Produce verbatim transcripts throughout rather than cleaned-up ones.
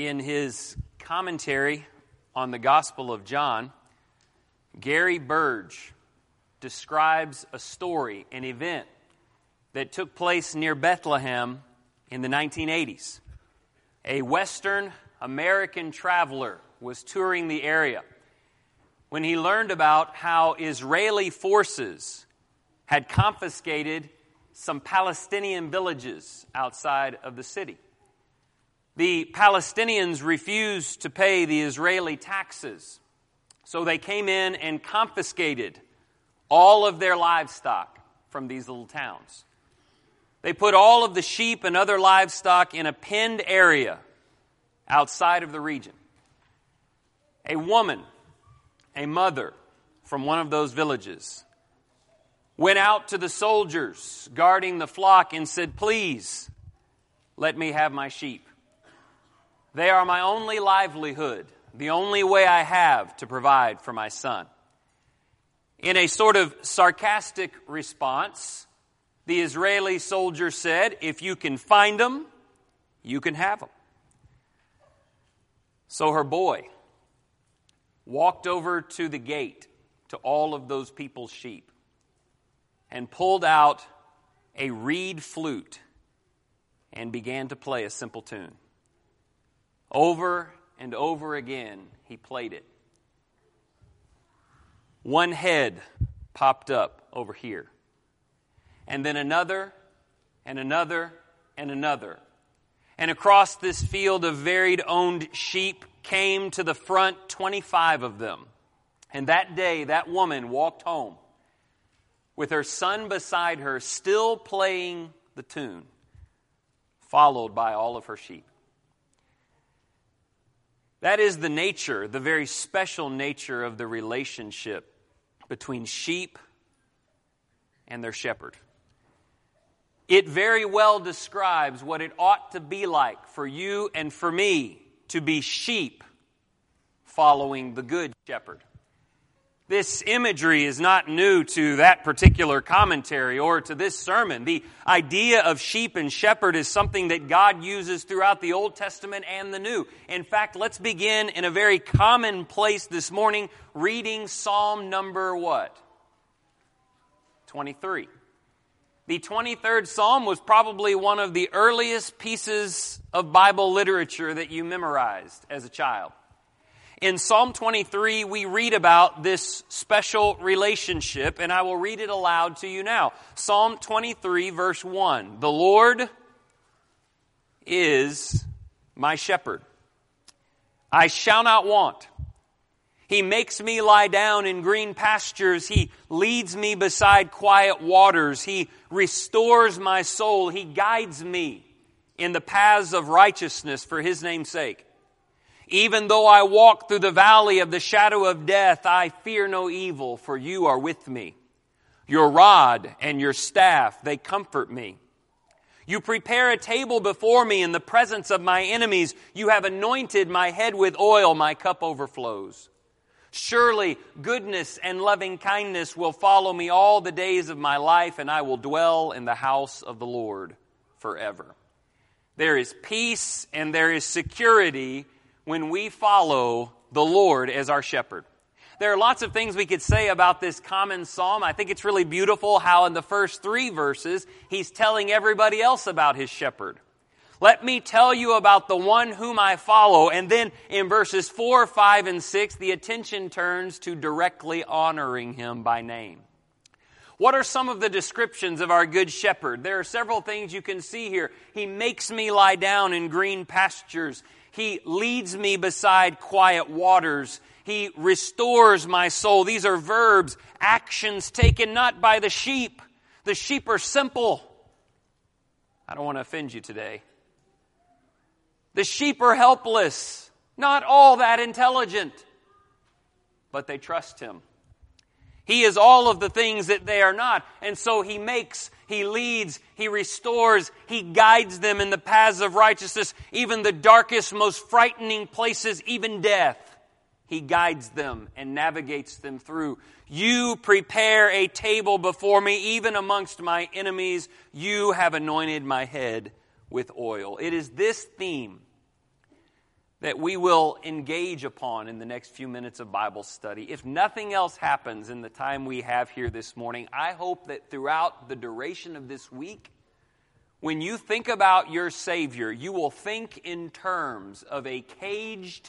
In his commentary on the Gospel of John, Gary Burge describes a story, an event that took place near Bethlehem in the nineteen eighties. A Western American traveler was touring the area when he learned about how Israeli forces had confiscated some Palestinian villages outside of the city. The Palestinians refused to pay the Israeli taxes, so they came in and confiscated all of their livestock from these little towns. They put all of the sheep and other livestock in a penned area outside of the region. A woman, a mother from one of those villages, went out to the soldiers guarding the flock and said, "Please, let me have my sheep. They are my only livelihood, the only way I have to provide for my son." In a sort of sarcastic response, the Israeli soldier said, "If you can find them, you can have them." So her boy walked over to the gate to all of those people's sheep and pulled out a reed flute and began to play a simple tune. Over and over again, he played it. One head popped up over here, and then another, and another, and another. And across this field of varied owned sheep came to the front twenty-five of them. And that day, that woman walked home with her son beside her, still playing the tune, followed by all of her sheep. That is the nature, the very special nature of the relationship between sheep and their shepherd. It very well describes what it ought to be like for you and for me to be sheep following the good shepherd. This imagery is not new to that particular commentary or to this sermon. The idea of sheep and shepherd is something that God uses throughout the Old Testament and the New. In fact, let's begin in a very common place this morning, reading Psalm number what? twenty-three. The twenty-third Psalm was probably one of the earliest pieces of Bible literature that you memorized as a child. In Psalm twenty-three, we read about this special relationship, and I will read it aloud to you now. Psalm twenty-three, verse one. "The Lord is my shepherd. I shall not want. He makes me lie down in green pastures. He leads me beside quiet waters. He restores my soul. He guides me in the paths of righteousness for His name's sake. Even though I walk through the valley of the shadow of death, I fear no evil, for You are with me. Your rod and Your staff, they comfort me. You prepare a table before me in the presence of my enemies. You have anointed my head with oil. My cup overflows. Surely goodness and loving kindness will follow me all the days of my life, and I will dwell in the house of the Lord forever." There is peace and there is security when we follow the Lord as our shepherd. There are lots of things we could say about this common psalm. I think it's really beautiful how in the first three verses, he's telling everybody else about his shepherd. Let me tell you about the one whom I follow. And then in verses four, five, and six, the attention turns to directly honoring him by name. What are some of the descriptions of our good shepherd? There are several things you can see here. He makes me lie down in green pastures. He leads me beside quiet waters. He restores my soul. These are verbs, actions taken not by the sheep. The sheep are simple. I don't want to offend you today. The sheep are helpless, not all that intelligent, but they trust Him. He is all of the things that they are not. And so He makes, He leads, He restores, He guides them in the paths of righteousness, even the darkest, most frightening places, even death. He guides them and navigates them through. You prepare a table before me, even amongst my enemies. You have anointed my head with oil. It is this theme that we will engage upon in the next few minutes of Bible study. If nothing else happens in the time we have here this morning, I hope that throughout the duration of this week, when you think about your Savior, you will think in terms of a caged,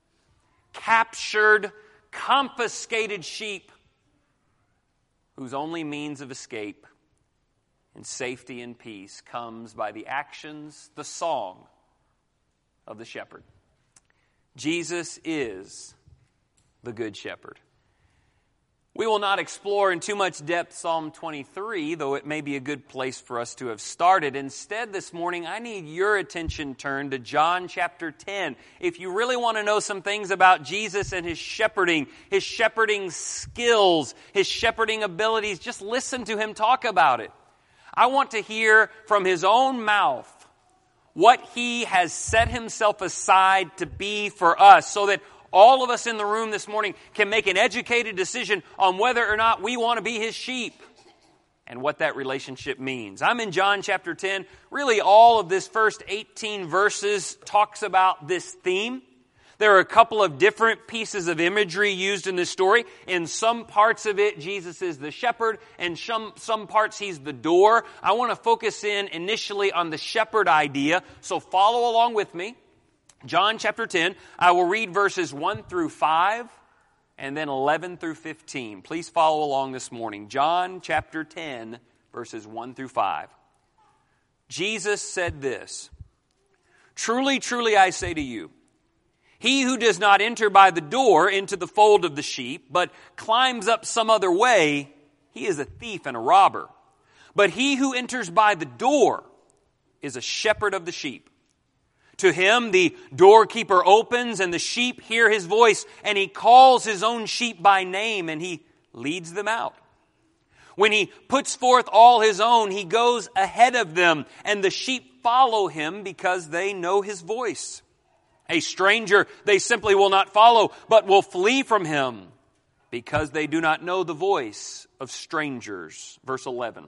captured, confiscated sheep whose only means of escape and safety and peace comes by the actions, the song of the shepherd. Jesus is the Good Shepherd. We will not explore in too much depth Psalm twenty-three, though it may be a good place for us to have started. Instead, this morning, I need your attention turned to John chapter ten. If you really want to know some things about Jesus and His shepherding, His shepherding skills, His shepherding abilities, just listen to Him talk about it. I want to hear from His own mouth what He has set Himself aside to be for us, so that all of us in the room this morning can make an educated decision on whether or not we want to be His sheep and what that relationship means. I'm in John chapter ten. Really, all of this first eighteen verses talks about this theme. There are a couple of different pieces of imagery used in this story. In some parts of it, Jesus is the shepherd, and some, some parts He's the door. I want to focus in initially on the shepherd idea, so follow along with me. John chapter ten, I will read verses one through five and then eleven through fifteen. Please follow along this morning. John chapter ten, verses one through five. Jesus said this, "Truly, truly, I say to you, he who does not enter by the door into the fold of the sheep, but climbs up some other way, he is a thief and a robber. But he who enters by the door is a shepherd of the sheep. To him the doorkeeper opens, and the sheep hear his voice, and he calls his own sheep by name, and he leads them out. When he puts forth all his own, he goes ahead of them, and the sheep follow him because they know his voice. A stranger they simply will not follow, but will flee from him, because they do not know the voice of strangers." Verse eleven.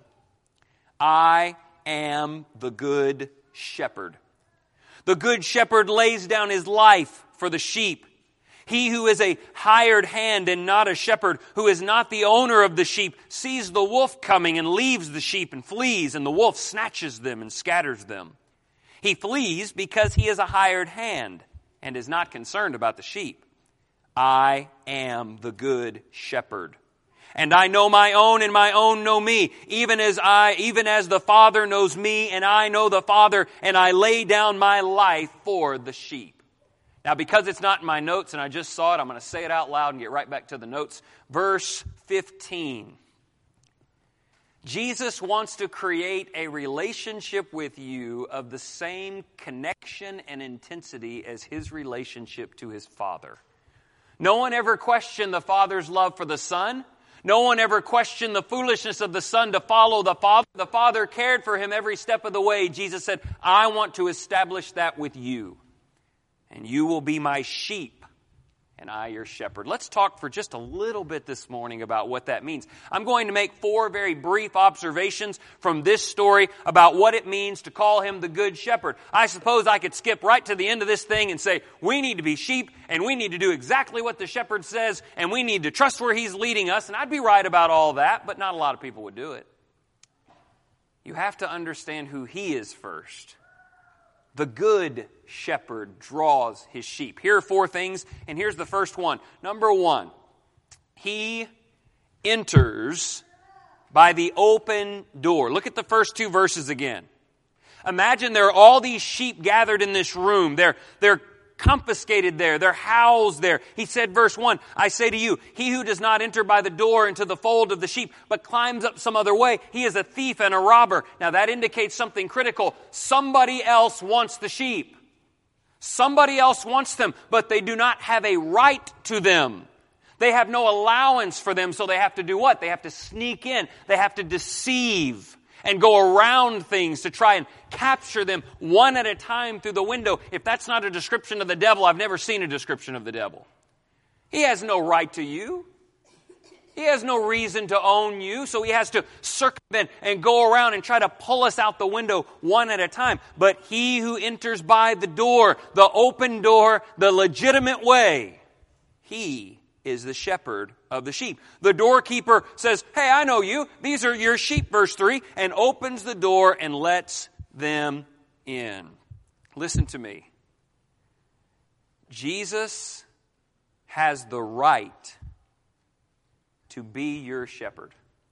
"I am the good shepherd. The good shepherd lays down his life for the sheep. He who is a hired hand and not a shepherd, who is not the owner of the sheep, sees the wolf coming and leaves the sheep and flees, and the wolf snatches them and scatters them. He flees because he is a hired hand and is not concerned about the sheep. I am the good shepherd. And I know my own, and my own know me, even as I, even as the Father knows me, and I know the Father, and I lay down my life for the sheep." Now, because it's not in my notes and I just saw it, I'm going to say it out loud and get right back to the notes. Verse fifteen. Jesus wants to create a relationship with you of the same connection and intensity as His relationship to His Father. No one ever questioned the Father's love for the Son. No one ever questioned the foolishness of the Son to follow the Father. The Father cared for him every step of the way. Jesus said, "I want to establish that with you. And you will be my sheep, and I your shepherd." Let's talk for just a little bit this morning about what that means. I'm going to make four very brief observations from this story about what it means to call Him the Good Shepherd. I suppose I could skip right to the end of this thing and say, we need to be sheep, and we need to do exactly what the shepherd says, and we need to trust where He's leading us, and I'd be right about all that, but not a lot of people would do it. You have to understand who He is first. The good shepherd draws his sheep. Here are four things, and here's the first one. Number one, He enters by the open door. Look at the first two verses again. Imagine there are all these sheep gathered in this room. They're, they're confiscated there. They're housed there. He said, verse one, "I say to you, he who does not enter by the door into the fold of the sheep, but climbs up some other way, he is a thief and a robber." Now that indicates something critical. Somebody else wants the sheep. Somebody else wants them, but they do not have a right to them. They have no allowance for them, so they have to do what? They have to sneak in. They have to deceive and go around things to try and capture them one at a time through the window. If that's not a description of the devil, I've never seen a description of the devil. He has no right to you. He has no reason to own you, so he has to circumvent and go around and try to pull us out the window one at a time. But he who enters by the door, the open door, the legitimate way, he is the shepherd of the sheep. The doorkeeper says, hey, I know you. These are your sheep, verse three, and opens the door and lets them in. Listen to me. Jesus has the right to be your shepherd.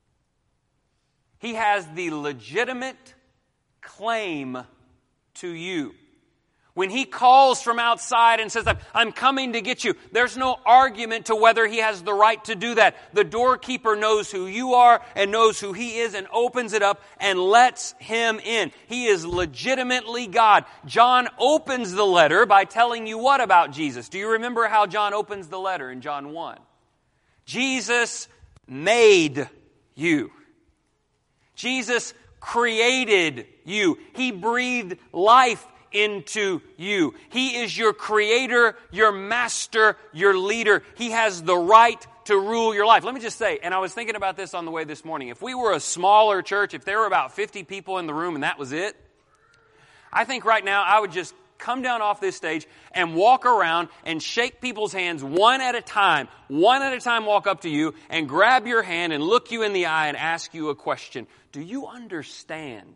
He has the legitimate claim to you. When he calls from outside and says, I'm coming to get you, there's no argument to whether he has the right to do that. The doorkeeper knows who you are and knows who he is and opens it up and lets him in. He is legitimately God. John opens the letter by telling you what about Jesus? Do you remember how John opens the letter in John one? Jesus made you. Jesus created you. He breathed life into you. He is your creator, your master, your leader. He has the right to rule your life. Let me just say, and I was thinking about this on the way this morning, if we were a smaller church, if there were about fifty people in the room and that was it, I think right now I would just come down off this stage and walk around and shake people's hands one at a time. One at a time walk up to you and grab your hand and look you in the eye and ask you a question. Do you understand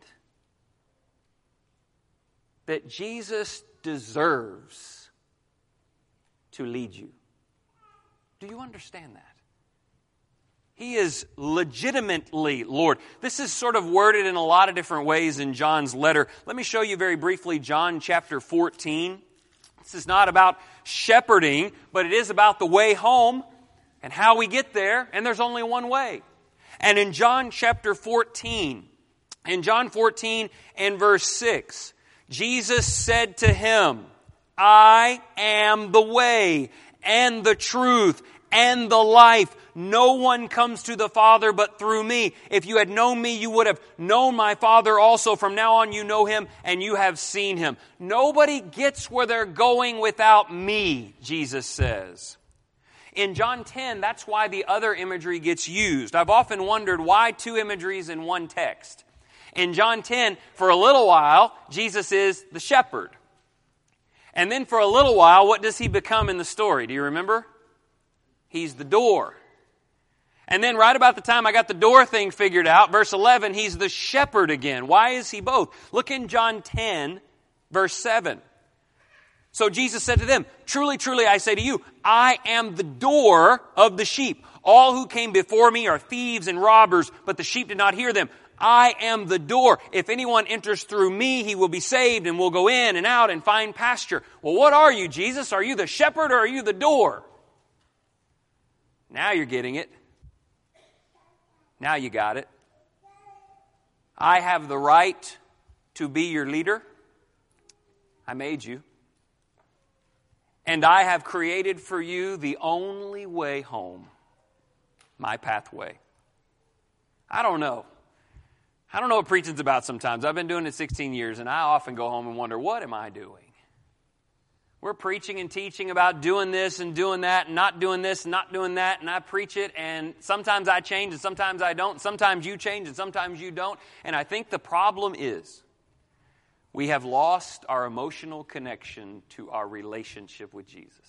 that Jesus deserves to lead you? Do you understand that? He is legitimately Lord. This is sort of worded in a lot of different ways in John's letter. Let me show you very briefly John chapter fourteen. This is not about shepherding, but it is about the way home and how we get there, and there's only one way. And in John chapter fourteen, in John fourteen and verse six, Jesus said to him, I am the way and the truth and the life. No one comes to the Father but through me. If you had known me, you would have known my Father also. From now on you know him and you have seen him. Nobody gets where they're going without me, Jesus says. In John ten, that's why the other imagery gets used. I've often wondered why two imageries in one text. In John ten, for a little while, Jesus is the shepherd. And then for a little while, what does he become in the story? Do you remember? He's the door. And then right about the time I got the door thing figured out, verse eleven, he's the shepherd again. Why is he both? Look in John ten, verse seven. So Jesus said to them, truly, truly, I say to you, I am the door of the sheep. All who came before me are thieves and robbers, but the sheep did not hear them. I am the door. If anyone enters through me, he will be saved and will go in and out and find pasture. Well, what are you, Jesus? Are you the shepherd or are you the door? Now you're getting it. Now you got it. I have the right to be your leader. I made you. And I have created for you the only way home, my pathway. I don't know. I don't know what preaching's about sometimes. I've been doing it sixteen years, and I often go home and wonder, what am I doing? We're preaching and teaching about doing this and doing that and not doing this and not doing that, and I preach it, and sometimes I change and sometimes I don't. Sometimes you change and sometimes you don't. And I think the problem is we have lost our emotional connection to our relationship with Jesus.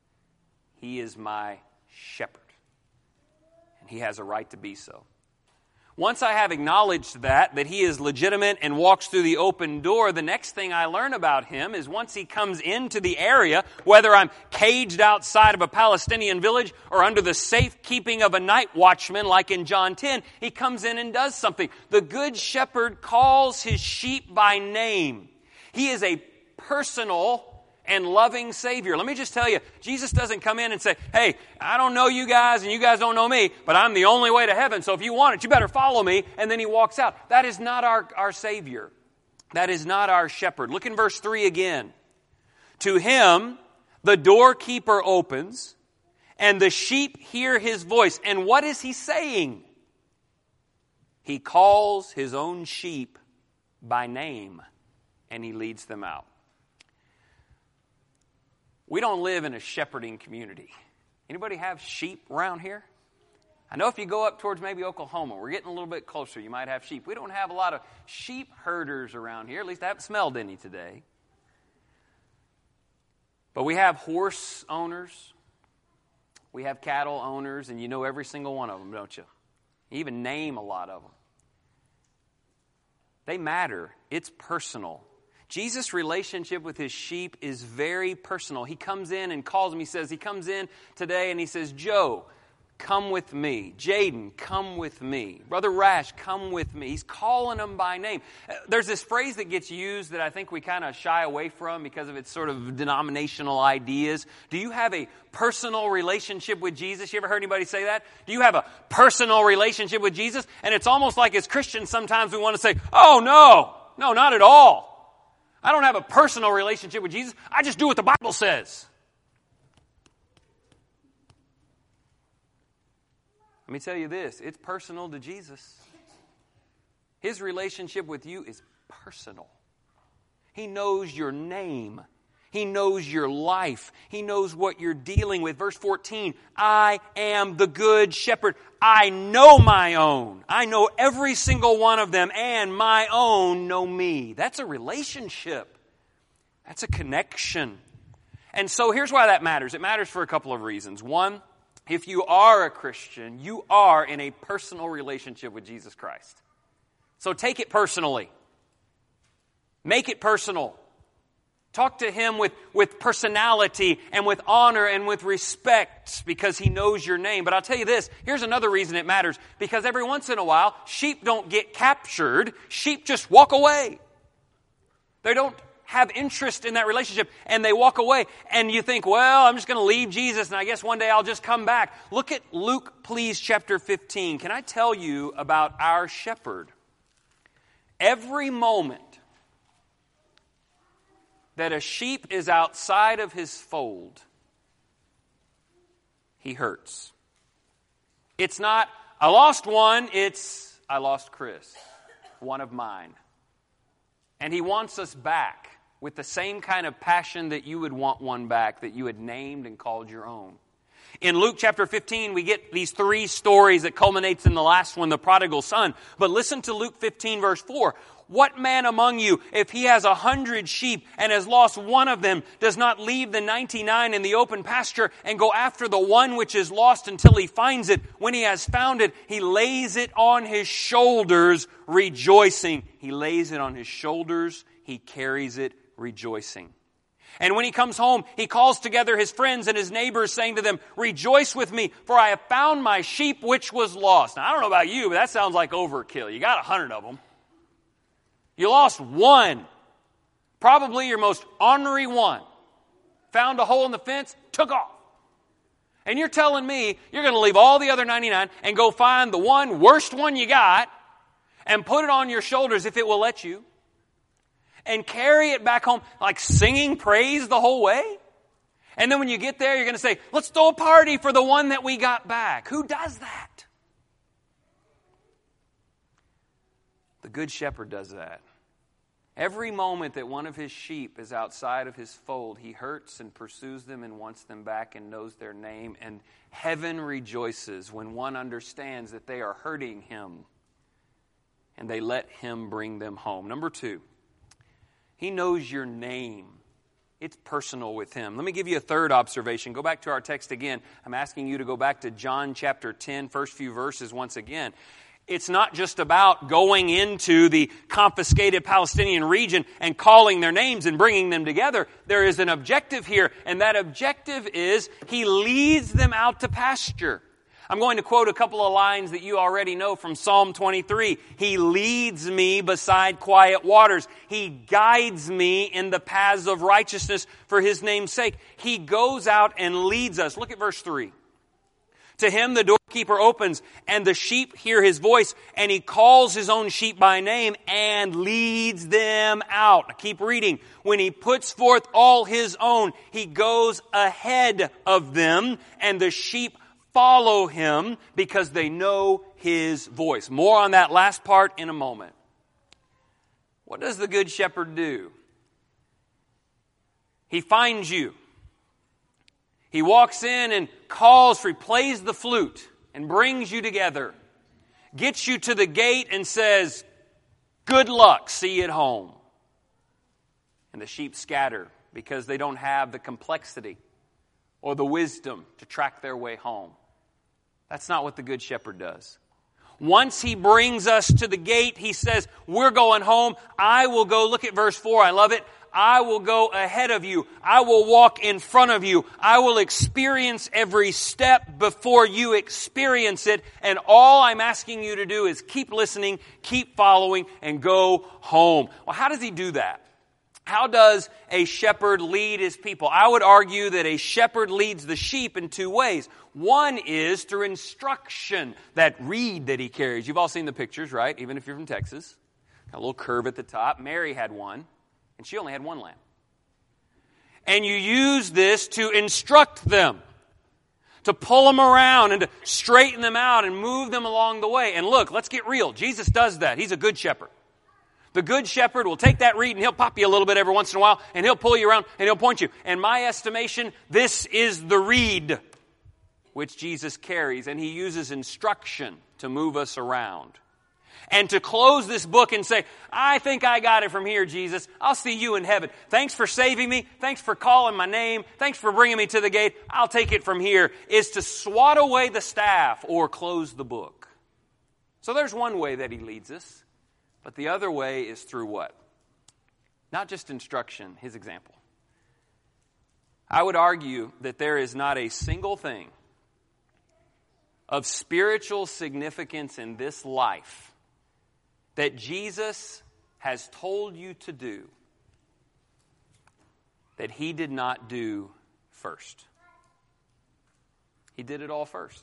He is my shepherd, and he has a right to be so. Once I have acknowledged that, that he is legitimate and walks through the open door, the next thing I learn about him is once he comes into the area, whether I'm caged outside of a Palestinian village or under the safekeeping of a night watchman like in John ten, he comes in and does something. The good shepherd calls his sheep by name. He is a personal and loving Savior. Let me just tell you, Jesus doesn't come in and say, hey, I don't know you guys and you guys don't know me, but I'm the only way to heaven, so if you want it, you better follow me. And then he walks out. That is not our, our Savior. That is not our shepherd. Look in verse three again. To him, the doorkeeper opens, and the sheep hear his voice. And what is he saying? He calls his own sheep by name, and he leads them out. We don't live in a shepherding community. Anybody have sheep around here? I know if you go up towards maybe Oklahoma, we're getting a little bit closer, you might have sheep. We don't have a lot of sheep herders around here. At least I haven't smelled any today. But we have horse owners. We have cattle owners, and you know every single one of them, don't you? You even name a lot of them. They matter. It's personal. Jesus' relationship with his sheep is very personal. He comes in and calls them. He says, he comes in today and he says, Joe, come with me. Jaden, come with me. Brother Rash, come with me. He's calling them by name. There's this phrase that gets used that I think we kind of shy away from because of its sort of denominational ideas. Do you have a personal relationship with Jesus? You ever heard anybody say that? Do you have a personal relationship with Jesus? And it's almost like as Christians sometimes we want to say, oh no, no, not at all. I don't have a personal relationship with Jesus. I just do what the Bible says. Let me tell you this, it's personal to Jesus. His relationship with you is personal. He knows your name. He knows your life. He knows what you're dealing with. Verse fourteen, I am the good shepherd. I know my own. I know every single one of them, and my own know me. That's a relationship. That's a connection. And so here's why that matters. It matters for a couple of reasons. One, if you are a Christian, you are in a personal relationship with Jesus Christ. So take it personally. Make it personal. Talk to Him with, with personality and with honor and with respect because He knows your name. But I'll tell you this, here's another reason it matters. Because every once in a while, sheep don't get captured. Sheep just walk away. They don't have interest in that relationship and they walk away. And you think, well, I'm just going to leave Jesus and I guess one day I'll just come back. Look at Luke, please, chapter fifteen. Can I tell you about our shepherd? Every moment that a sheep is outside of his fold, he hurts. It's not, I lost one, it's, I lost Chris, one of mine. And he wants us back with the same kind of passion that you would want one back, that you had named and called your own. In Luke chapter fifteen, we get these three stories that culminates in the last one, the prodigal son. But listen to Luke fifteen, verse four. What man among you, if he has a hundred sheep and has lost one of them, does not leave the ninety-nine in the open pasture and go after the one which is lost until he finds it? When he has found it, he lays it on his shoulders, rejoicing. He lays it on his shoulders, he carries it, rejoicing. And when he comes home, he calls together his friends and his neighbors, saying to them, rejoice with me, for I have found my sheep which was lost. Now, I don't know about you, but that sounds like overkill. You got a hundred of them. You lost one. Probably your most ornery one. Found a hole in the fence, took off. And you're telling me you're going to leave all the other ninety-nine and go find the one, worst one you got, and put it on your shoulders if it will let you, and carry it back home like singing praise the whole way? And then when you get there, you're going to say, let's throw a party for the one that we got back. Who does that? The Good Shepherd does that. Every moment that one of his sheep is outside of his fold, he hurts and pursues them and wants them back and knows their name. And heaven rejoices when one understands that they are hurting him and they let him bring them home. Number two, he knows your name. It's personal with him. Let me give you a third observation. Go back to our text again. I'm asking you to go back to John chapter ten, first few verses once again. It's not just about going into the confiscated Palestinian region and calling their names and bringing them together. There is an objective here, and that objective is he leads them out to pasture. I'm going to quote a couple of lines that you already know from Psalm twenty-three. He leads me beside quiet waters. He guides me in the paths of righteousness for his name's sake. He goes out and leads us. Look at verse three. To him the doorkeeper opens, and the sheep hear his voice, and he calls his own sheep by name and leads them out. I keep reading. When he puts forth all his own, he goes ahead of them, and the sheep follow him because they know his voice. More on that last part in a moment. What does the Good Shepherd do? He finds you. He walks in and calls for, he plays the flute. and brings you together, gets you to the gate and says, good luck, see you at home. And the sheep scatter because they don't have the complexity or the wisdom to track their way home. That's not what the Good Shepherd does. Once he brings us to the gate, he says, we're going home. I will go, look at verse four, I love it. I will go ahead of you. I will walk in front of you. I will experience every step before you experience it. And all I'm asking you to do is keep listening, keep following, and go home. Well, how does he do that? How does a shepherd lead his people? I would argue that a shepherd leads the sheep in two ways. One is through instruction, that reed that he carries. You've all seen the pictures, right? Even if you're from Texas. Got a little curve at the top. Mary had one, and she only had one lamb. And you use this to instruct them, to pull them around and to straighten them out and move them along the way. And look, let's get real. Jesus does that. He's a good shepherd. The good shepherd will take that reed and he'll pop you a little bit every once in a while and he'll pull you around and he'll point you. In my estimation, this is the reed which Jesus carries, and he uses instruction to move us around. And to close this book and say, I think I got it from here, Jesus. I'll see you in heaven. Thanks for saving me. Thanks for calling my name. Thanks for bringing me to the gate. I'll take it from here, is to swat away the staff or close the book. So there's one way that he leads us. But the other way is through what? Not just instruction, his example. I would argue that there is not a single thing of spiritual significance in this life that Jesus has told you to do that he did not do first. He did it all first.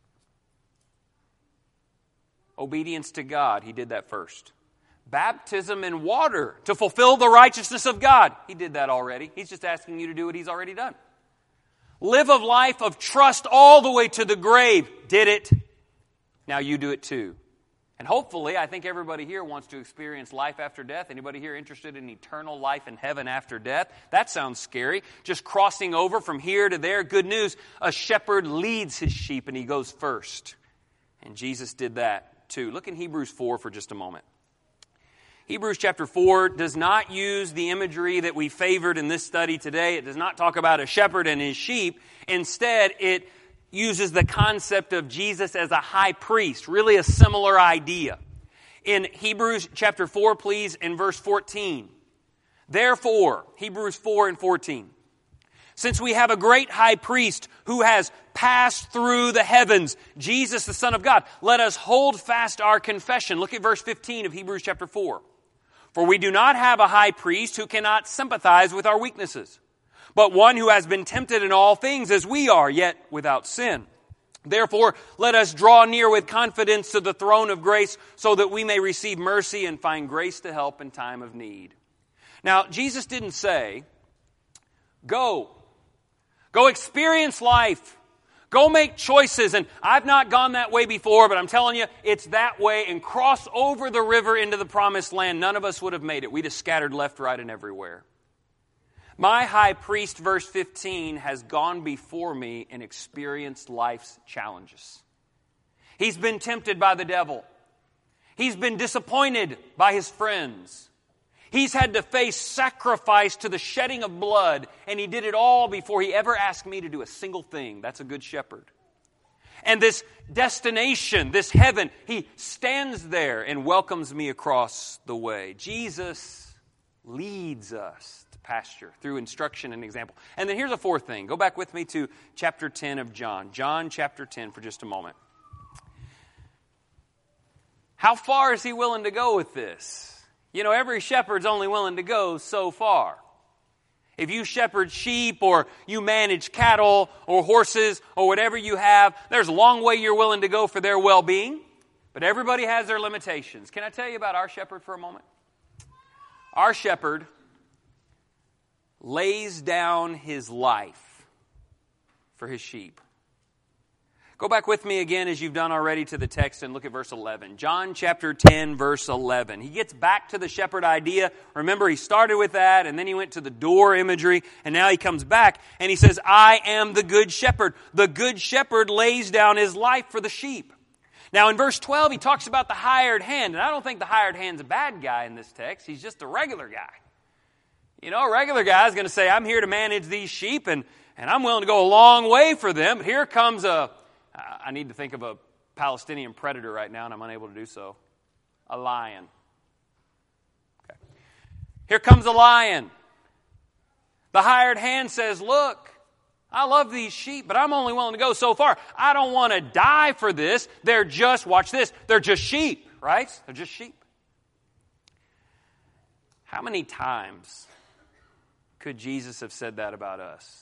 Obedience to God, he did that first. Baptism in water to fulfill the righteousness of God. He did that already. He's just asking you to do what he's already done. Live a life of trust all the way to the grave. Did it. Now you do it too. And hopefully, I think everybody here wants to experience life after death. Anybody here interested in eternal life in heaven after death? That sounds scary. Just crossing over from here to there. Good news. A shepherd leads his sheep and he goes first. And Jesus did that too. Look in Hebrews four for just a moment. Hebrews chapter four does not use the imagery that we favored in this study today. It does not talk about a shepherd and his sheep. Instead, it uses the concept of Jesus as a high priest, really a similar idea. In Hebrews chapter four, please, in verse fourteen. Therefore, Hebrews four and fourteen. Since we have a great high priest who has passed through the heavens, Jesus, the Son of God, let us hold fast our confession. Look at verse fifteen of Hebrews chapter four. For we do not have a high priest who cannot sympathize with our weaknesses, but one who has been tempted in all things as we are, yet without sin. Therefore, let us draw near with confidence to the throne of grace so that we may receive mercy and find grace to help in time of need. Now, Jesus didn't say, go. Go experience life. Go make choices. And I've not gone that way before, but I'm telling you, it's that way. And cross over the river into the promised land. None of us would have made it. We'd have scattered left, right, and everywhere. My high priest, verse fifteen, has gone before me and experienced life's challenges. He's been tempted by the devil. He's been disappointed by his friends. He's had to face sacrifice to the shedding of blood, and he did it all before he ever asked me to do a single thing. That's a good shepherd. And this destination, this heaven, he stands there and welcomes me across the way. Jesus leads us to pasture through instruction and example. And then here's a fourth thing. Go back with me to chapter ten of John. John chapter ten for just a moment. How far is he willing to go with this? You know, every shepherd's only willing to go so far. If you shepherd sheep or you manage cattle or horses or whatever you have, there's a long way you're willing to go for their well-being. But everybody has their limitations. Can I tell you about our shepherd for a moment? Our shepherd lays down his life for his sheep. Go back with me again, as you've done already, to the text and look at verse eleven. John chapter ten, verse eleven. He gets back to the shepherd idea. Remember, he started with that, and then he went to the door imagery, and now he comes back, and he says, I am the good shepherd. The good shepherd lays down his life for the sheep. Now, in verse twelve, he talks about the hired hand, and I don't think the hired hand's a bad guy in this text. He's just a regular guy. You know, a regular guy is going to say, I'm here to manage these sheep, and, and I'm willing to go a long way for them. But here comes a... I need to think of a Palestinian predator right now, and I'm unable to do so. A lion. Okay. Here comes a lion. The hired hand says, look, I love these sheep, but I'm only willing to go so far. I don't want to die for this. They're just, watch this, they're just sheep, right? They're just sheep. How many times could Jesus have said that about us?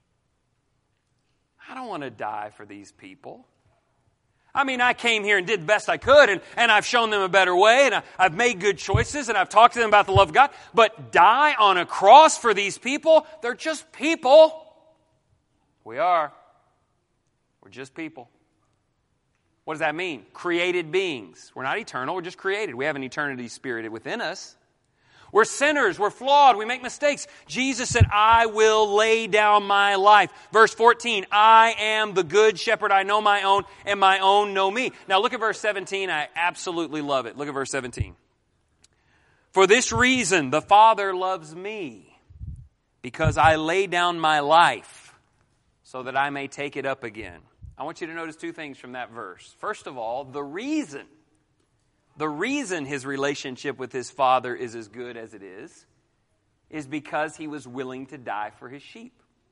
I don't want to die for these people. I mean, I came here and did the best I could, and, and I've shown them a better way, and I, I've made good choices, and I've talked to them about the love of God. But die on a cross for these people? They're just people. We are. We're just people. What does that mean? Created beings. We're not eternal, we're just created. We have an eternity spirit within us. We're sinners. We're flawed. We make mistakes. Jesus said, I will lay down my life. Verse fourteen, I am the good shepherd. I know my own, and my own know me. Now look at verse seventeen. I absolutely love it. Look at verse seventeen. For this reason, the Father loves me, because I lay down my life so that I may take it up again. I want you to notice two things from that verse. First of all, the reason The reason his relationship with his Father is as good as it is, is because he was willing to die for his sheep.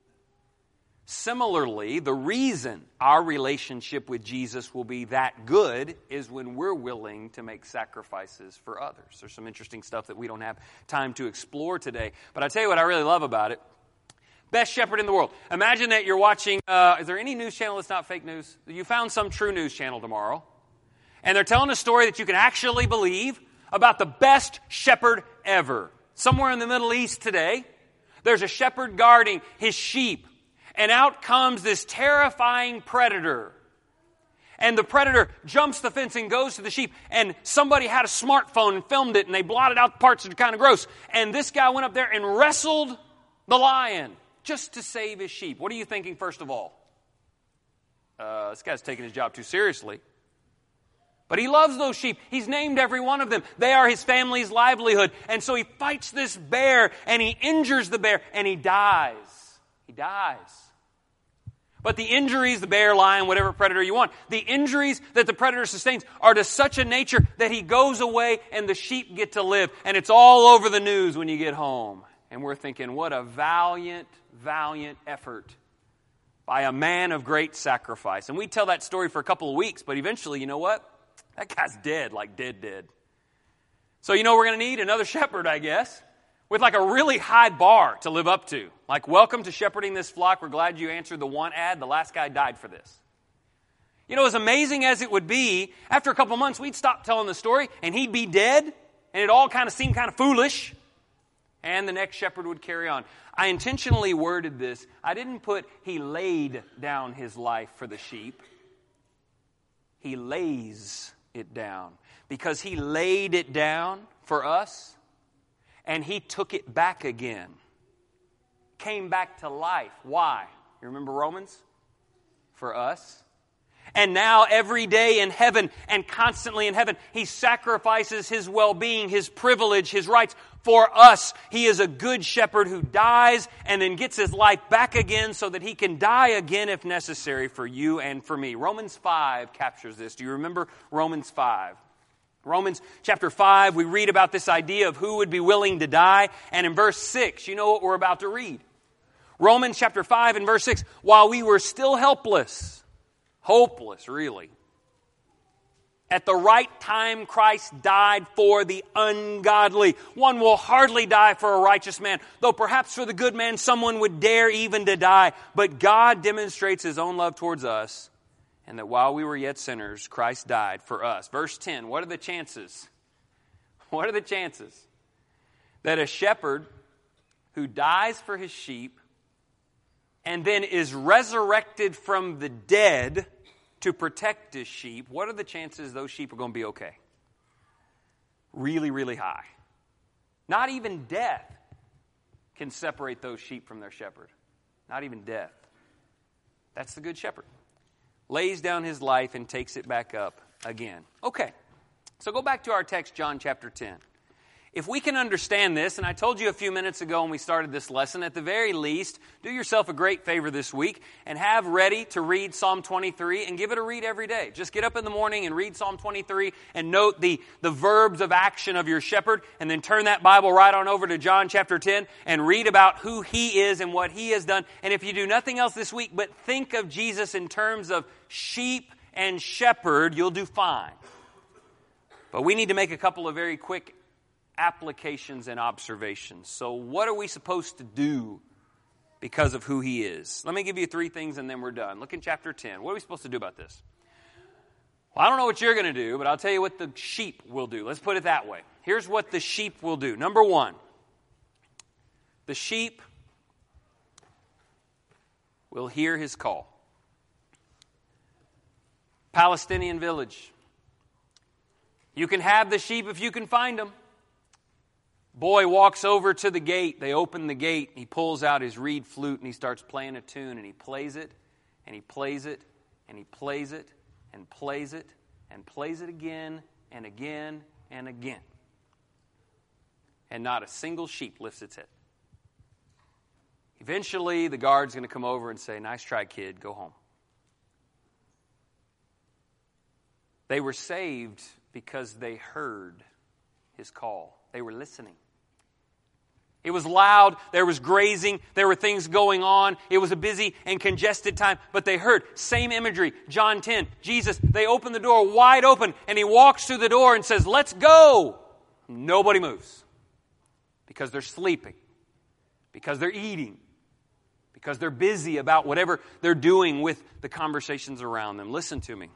Similarly, the reason our relationship with Jesus will be that good is when we're willing to make sacrifices for others. There's some interesting stuff that we don't have time to explore today. But I tell you what I really love about it. Best shepherd in the world. Imagine that you're watching, uh, is there any news channel that's not fake news? You found some true news channel tomorrow. And they're telling a story that you can actually believe about the best shepherd ever. Somewhere in the Middle East today, there's a shepherd guarding his sheep. And out comes this terrifying predator. And the predator jumps the fence and goes to the sheep. And somebody had a smartphone and filmed it, and they blotted out the parts that are kind of gross. And this guy went up there and wrestled the lion just to save his sheep. What are you thinking, first of all? Uh, this guy's taking his job too seriously. But he loves those sheep. He's named every one of them. They are his family's livelihood. And so he fights this bear, and he injures the bear, and he dies. He dies. But the injuries, the bear, lion, whatever predator you want, the injuries that the predator sustains are to such a nature that he goes away and the sheep get to live. And it's all over the news when you get home. And we're thinking, what a valiant, valiant effort by a man of great sacrifice. And we tell that story for a couple of weeks, but eventually, you know what? That guy's dead, like dead, dead. So you know we're going to need another shepherd, I guess, with like a really high bar to live up to. Like, welcome to shepherding this flock. We're glad you answered the one ad. The last guy died for this. You know, as amazing as it would be, after a couple months, we'd stop telling the story, and he'd be dead, and it all kind of seemed kind of foolish, and the next shepherd would carry on. I intentionally worded this. I didn't put, he laid down his life for the sheep. He lays it down, because he laid it down for us, and he took it back again. Came back to life. Why? You remember Romans? For us. And now every day in heaven and constantly in heaven, he sacrifices his well-being, his privilege, his rights for us. He is a good shepherd who dies and then gets his life back again so that he can die again if necessary for you and for me. Romans five captures this. Do you remember Romans five? Romans chapter five, we read about this idea of who would be willing to die. And in verse six, you know what we're about to read. Romans chapter five and verse six, while we were still helpless, hopeless, really. At the right time, Christ died for the ungodly. One will hardly die for a righteous man, though perhaps for the good man someone would dare even to die. But God demonstrates his own love towards us, and that while we were yet sinners, Christ died for us. Verse ten, what are the chances? What are the chances that a shepherd who dies for his sheep and then is resurrected from the dead to protect his sheep, what are the chances those sheep are going to be okay? Really, really high. Not even death can separate those sheep from their shepherd. Not even death. That's the good shepherd. Lays down his life and takes it back up again. Okay, so go back to our text, John chapter ten. If we can understand this, and I told you a few minutes ago when we started this lesson, at the very least, do yourself a great favor this week and have ready to read Psalm twenty-three and give it a read every day. Just get up in the morning and read Psalm twenty-three and note the, the verbs of action of your shepherd, and then turn that Bible right on over to John chapter ten and read about who he is and what he has done. And if you do nothing else this week but think of Jesus in terms of sheep and shepherd, you'll do fine. But we need to make a couple of very quick applications and observations. So what are we supposed to do because of who he is? Let me give you three things and then we're done. Look in chapter ten. What are we supposed to do about this? Well, I don't know what you're going to do, but I'll tell you what the sheep will do. Let's put it that way. Here's what the sheep will do. Number one, the sheep will hear his call. Palestinian village. You can have the sheep if you can find them. Boy walks over to the gate. They open the gate. He pulls out his reed flute and he starts playing a tune. And he plays it, and he plays it, and he plays it, and plays it, and plays it again, and again, and again. And not a single sheep lifts its head. Eventually, the guard's going to come over and say, "Nice try, kid. Go home." They were saved because they heard his call. They were listening. It was loud, there was grazing, there were things going on. It was a busy and congested time, but they heard. Same imagery, John ten. Jesus, they open the door wide open, and he walks through the door and says, "Let's go." Nobody moves. Because they're sleeping. Because they're eating. Because they're busy about whatever they're doing with the conversations around them. Listen to me.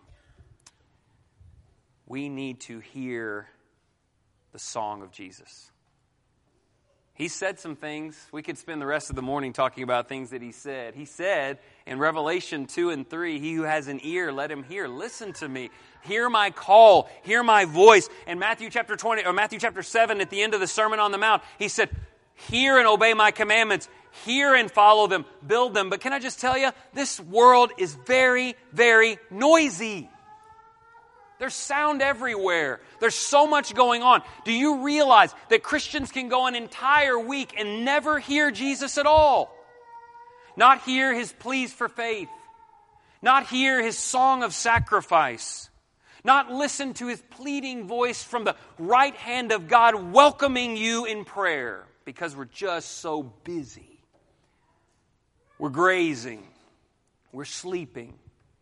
We need to hear the song of Jesus. He said some things. We could spend the rest of the morning talking about things that he said. He said in Revelation two and three, "He who has an ear, let him hear." Listen to me. Hear my call. Hear my voice. In Matthew chapter twenty or Matthew chapter seven, at the end of the Sermon on the Mount, he said, "Hear and obey my commandments. Hear and follow them. Build them." But can I just tell you, this world is very, very noisy. There's sound everywhere. There's so much going on. Do you realize that Christians can go an entire week and never hear Jesus at all? Not hear his pleas for faith. Not hear his song of sacrifice. Not listen to his pleading voice from the right hand of God welcoming you in prayer because we're just so busy. We're grazing. We're sleeping.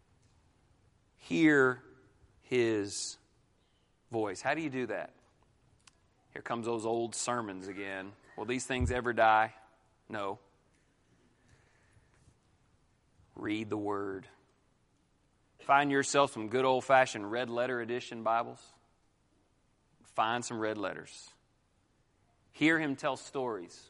Hear his voice. How do you do that? Here comes those old sermons again. Will these things ever die? No. Read the Word. Find yourself some good old-fashioned red letter edition Bibles. Find some red letters. Hear him tell stories.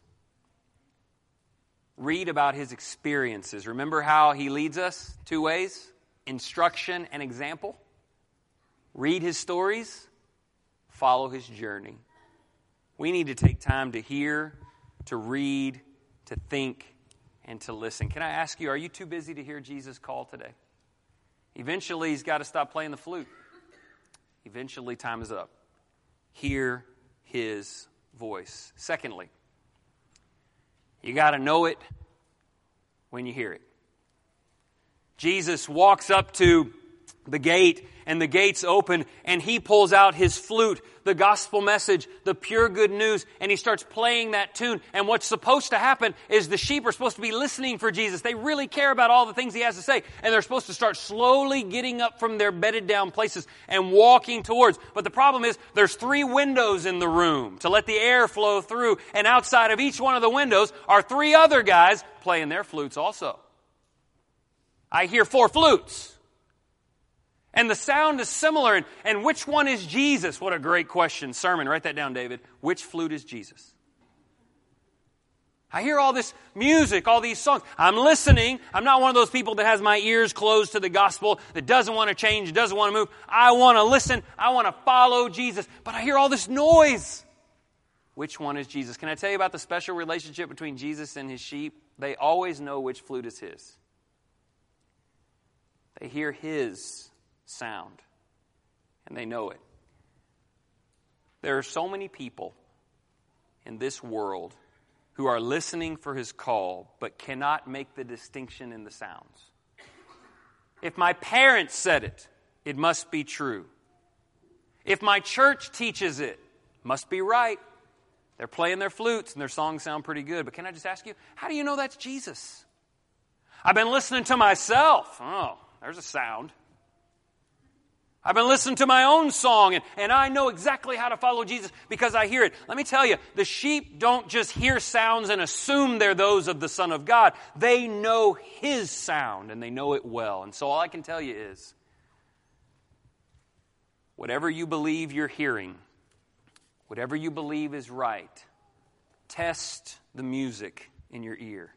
Read about his experiences. Remember how he leads us? Two ways. Instruction and example. Read his stories, follow his journey. We need to take time to hear, to read, to think, and to listen. Can I ask you, are you too busy to hear Jesus' call today? Eventually, he's got to stop playing the flute. Eventually, time is up. Hear his voice. Secondly, you got to know it when you hear it. Jesus walks up to the gate, and the gates open, and he pulls out his flute, the gospel message, the pure good news, and he starts playing that tune. And what's supposed to happen is the sheep are supposed to be listening for Jesus. They really care about all the things he has to say, and they're supposed to start slowly getting up from their bedded down places and walking towards. But the problem is there's three windows in the room to let the air flow through, and outside of each one of the windows are three other guys playing their flutes also. I hear four flutes. And the sound is similar. And, and which one is Jesus? What a great question. Sermon. Write that down, David. Which flute is Jesus? I hear all this music, all these songs. I'm listening. I'm not one of those people that has my ears closed to the gospel, that doesn't want to change, doesn't want to move. I want to listen. I want to follow Jesus. But I hear all this noise. Which one is Jesus? Can I tell you about the special relationship between Jesus and his sheep? They always know which flute is his. They hear his sound, and they know it. There are so many people in this world who are listening for his call, but cannot make the distinction in the sounds. If my parents said it, it must be true. If my church teaches it, it must be right. They're playing their flutes and their songs sound pretty good. But can I just ask you, how do you know that's Jesus? I've been listening to myself. Oh, there's a sound. I've been listening to my own song, and, and I know exactly how to follow Jesus because I hear it. Let me tell you, the sheep don't just hear sounds and assume they're those of the Son of God. They know his sound, and they know it well. And so all I can tell you is, whatever you believe you're hearing, whatever you believe is right, test the music in your ear.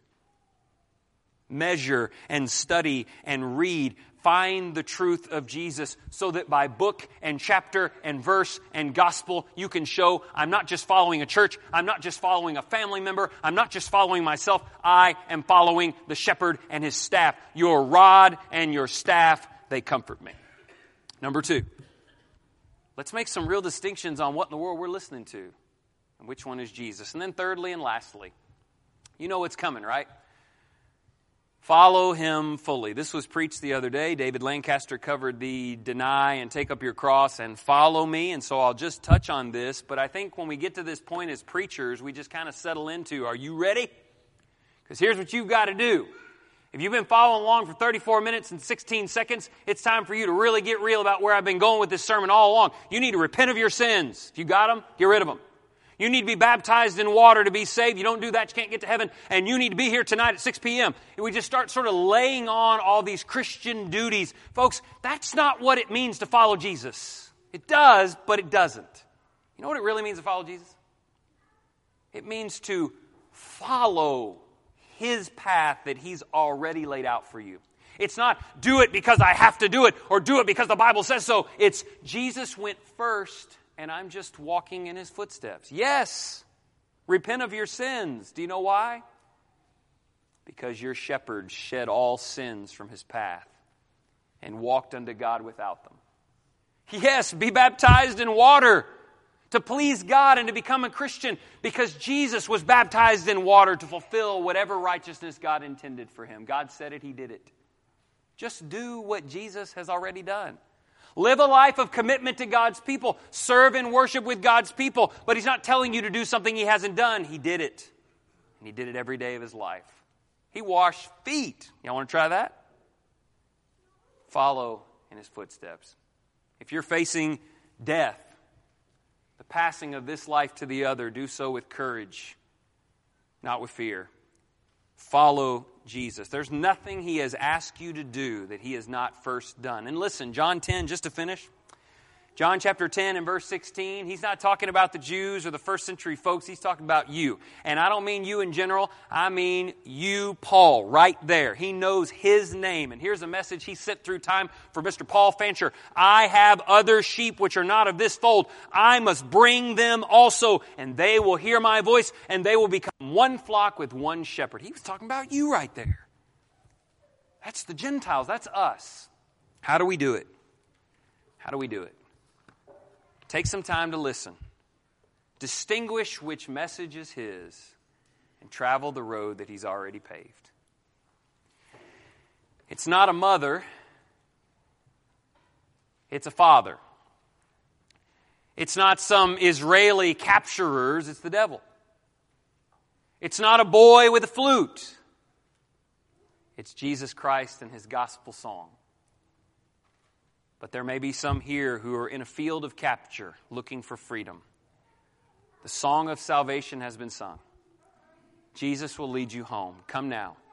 Measure and study and read. Find the truth of Jesus so that by book and chapter and verse and gospel, you can show I'm not just following a church. I'm not just following a family member. I'm not just following myself. I am following the shepherd and his staff. Your rod and your staff, they comfort me. Number two, let's make some real distinctions on what in the world we're listening to and which one is Jesus. And then thirdly and lastly, you know what's coming, right? Follow him fully. This was preached the other day. David Lancaster covered the deny and take up your cross and follow me. And so I'll just touch on this. But I think when we get to this point as preachers, we just kind of settle into, are you ready? Because here's what you've got to do. If you've been following along for thirty-four minutes and sixteen seconds, it's time for you to really get real about where I've been going with this sermon all along. You need to repent of your sins. If you got them, get rid of them. You need to be baptized in water to be saved. You don't do that, you can't get to heaven. And you need to be here tonight at six p.m. And we just start sort of laying on all these Christian duties. Folks, that's not what it means to follow Jesus. It does, but it doesn't. You know what it really means to follow Jesus? It means to follow his path that he's already laid out for you. It's not do it because I have to do it or do it because the Bible says so. It's Jesus went first and I'm just walking in his footsteps. Yes, repent of your sins. Do you know why? Because your shepherd shed all sins from his path and walked unto God without them. Yes, be baptized in water to please God and to become a Christian because Jesus was baptized in water to fulfill whatever righteousness God intended for him. God said it, he did it. Just do what Jesus has already done. Live a life of commitment to God's people. Serve and worship with God's people. But he's not telling you to do something he hasn't done. He did it. And he did it every day of his life. He washed feet. Y'all want to try that? Follow in his footsteps. If you're facing death, the passing of this life to the other, do so with courage, not with fear. Follow Jesus. There's nothing he has asked you to do that he has not first done. And listen, John ten, just to finish. John chapter ten and verse sixteen, he's not talking about the Jews or the first century folks. He's talking about you. And I don't mean you in general. I mean you, Paul, right there. He knows his name. And here's a message he sent through time for Mister Paul Fancher. I have other sheep which are not of this fold. I must bring them also, and they will hear my voice, and they will become one flock with one shepherd. He was talking about you right there. That's the Gentiles. That's us. How do we do it? How do we do it? Take some time to listen. Distinguish which message is his and travel the road that he's already paved. It's not a mother. It's a father. It's not some Israeli capturers. It's the devil. It's not a boy with a flute. It's Jesus Christ and his gospel song. But there may be some here who are in a field of capture looking for freedom. The song of salvation has been sung. Jesus will lead you home. Come now.